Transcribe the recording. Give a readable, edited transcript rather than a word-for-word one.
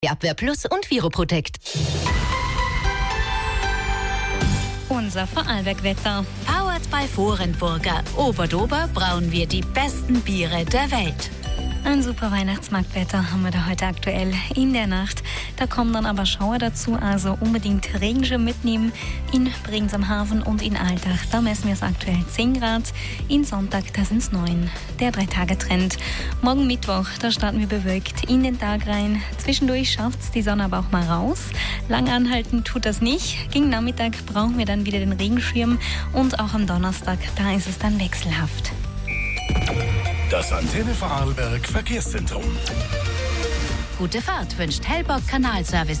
Abwehr Plus und Viroprotect. Unser Vorarlberg-Wetter. Powered by Vorenburger. Oberdober brauen wir die besten Biere der Welt. Ein super Weihnachtsmarktwetter haben wir da heute aktuell in der Nacht. Da kommen dann aber Schauer dazu, also unbedingt Regenschirm mitnehmen. In Bregenz am Hafen und in Altach, da messen wir es aktuell 10 Grad. In Sonntag, da sind es 9. Der 3-Tage-Trend. Morgen Mittwoch, da starten wir bewölkt in den Tag rein. Zwischendurch schafft es die Sonne aber auch mal raus. Lang anhalten tut das nicht. Gegen Nachmittag brauchen wir dann wieder den Regenschirm. Und auch am Donnerstag, da ist es dann wechselhaft. Das Antenne Vorarlberg Verkehrszentrum. Gute Fahrt wünscht Hellbock Kanalservice.